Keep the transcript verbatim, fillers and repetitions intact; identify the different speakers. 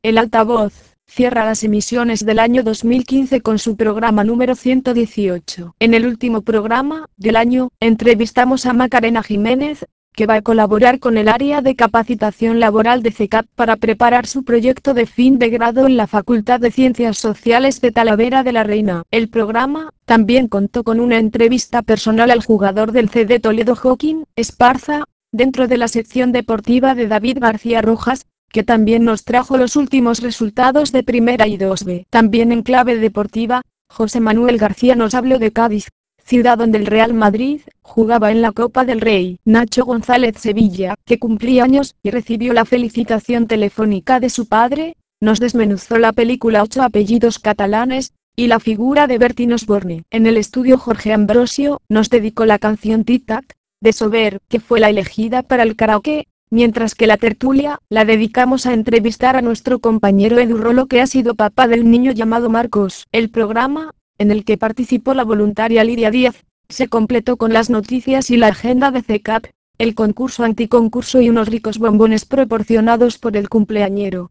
Speaker 1: El Altavoz cierra las emisiones del año dos mil quince con su programa número ciento dieciocho. En el último programa del año, entrevistamos a Macarena Jiménez, que va a colaborar con el área de capacitación laboral de C E C A P para preparar su proyecto de fin de grado en la Facultad de Ciencias Sociales de Talavera de la Reina. El programa también contó con una entrevista personal al jugador del C D Toledo Joaquín Esparza, dentro de la sección deportiva de David García Rojas, que también nos trajo los últimos resultados de Primera y dos B. También en clave deportiva, José Manuel García nos habló de Cádiz, ciudad donde el Real Madrid jugaba en la Copa del Rey. Nacho González Sevilla, que cumplía años y recibió la felicitación telefónica de su padre, nos desmenuzó la película Ocho apellidos catalanes y la figura de Bertín Osborne. En el estudio Jorge Ambrosio nos dedicó la canción Tic Tac de Sober, que fue la elegida para el karaoke, mientras que la tertulia la dedicamos a entrevistar a nuestro compañero Edu Rolo, que ha sido papá del niño llamado Marcos. El programa, en el que participó la voluntaria Lidia Díaz, se completó con las noticias y la agenda de C E C A P, el concurso anticoncurso y unos ricos bombones proporcionados por el cumpleañero.